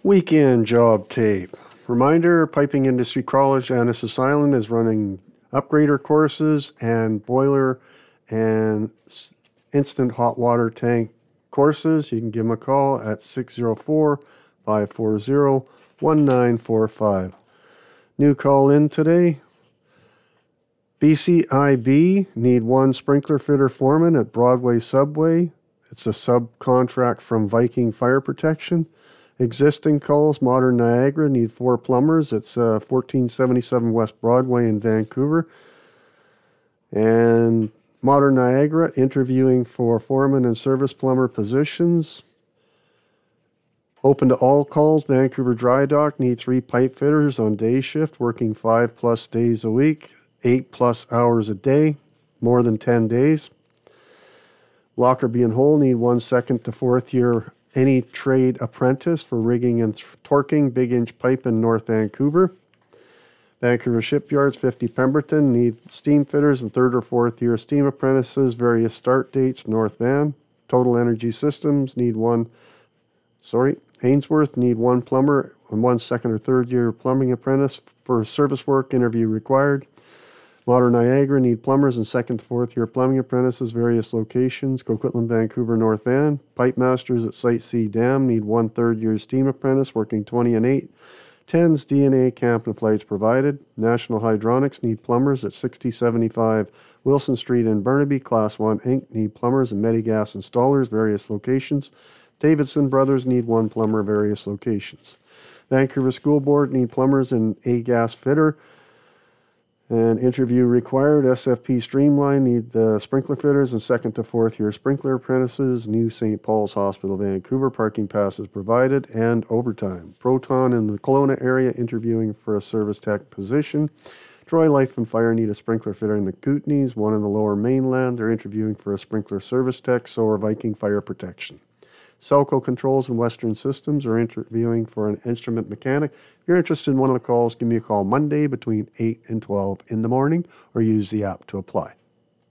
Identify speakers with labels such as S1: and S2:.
S1: Weekend job tape. Reminder, Piping Industry College, Annacis Island is running upgrader courses and boiler and instant hot water tank courses. You can give them a call at 604-540-1945. New call in today. BCIB need one sprinkler fitter foreman at Broadway Subway. It's a subcontract from Viking Fire Protection. Existing calls, Modern Niagara need 4 plumbers. It's 1477 West Broadway in Vancouver. And Modern Niagara interviewing for foreman and service plumber positions. Open to all calls. Vancouver Dry Dock need 3 pipe fitters on day shift, working 5+ days a week, 8+ hours a day, more than 10 days. Lockerbie and Hull need 1 second to 4th year any trade apprentice for rigging and torquing big inch pipe in North Vancouver. Vancouver Shipyards, 50 Pemberton, need steam fitters and 3rd or 4th year steam apprentices, various start dates, North Van. Total Energy Systems need Ainsworth need 1 plumber and 1 2nd or 3rd year plumbing apprentice for service work, interview required. Modern Niagara need plumbers and 2nd to 4th year plumbing apprentices, various locations, Coquitlam, Vancouver, North Van. Pipe Masters at Site C Dam need 1 3rd year steam apprentice, working 20 and 8. 10s, DNA, camp and flights provided. National Hydronics need plumbers at 6075 Wilson Street in Burnaby. Class 1 Inc. need plumbers and Medigas installers, various locations. Davidson Brothers need 1 plumber, various locations. Vancouver School Board need plumbers and a gas fitter. And interview required. SFP Streamline need the sprinkler fitters and 2nd to 4th year sprinkler apprentices. New St. Paul's Hospital, Vancouver, parking passes provided and overtime. Proton in the Kelowna area interviewing for a service tech position. Troy Life and Fire need a sprinkler fitter in the Kootenays, 1 in the Lower Mainland. They're interviewing for a sprinkler service tech, so are Viking Fire Protection. Selco Controls and Western Systems are interviewing for an instrument mechanic. If you're interested in one of the calls, give me a call Monday between 8 and 12 in the morning or use the app to apply.